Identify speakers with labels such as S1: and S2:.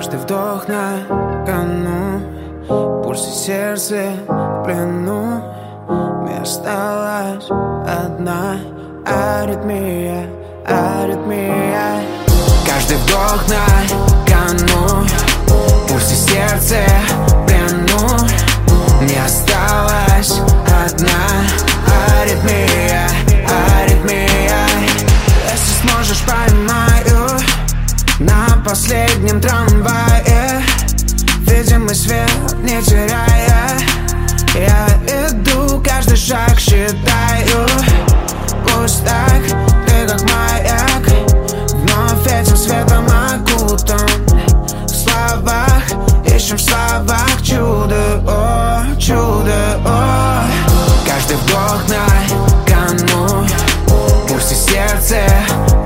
S1: Каждый вдох на кону, пульс и сердце в плену. Мне осталась одна аритмия, аритмия. Каждый вдох на кону, пульс и сердце в плену. Мне осталась одна аритмия, аритмия. Если сможешь, поймаю на последнем трамвае видимый свет, не теряя. Я иду, каждый шаг считаю. Пусть так, ты как маяк, вновь этим светом окутан. В словах, ищем в словах чудо, о, чудо, о. Каждый вдох на кону, пульс и сердце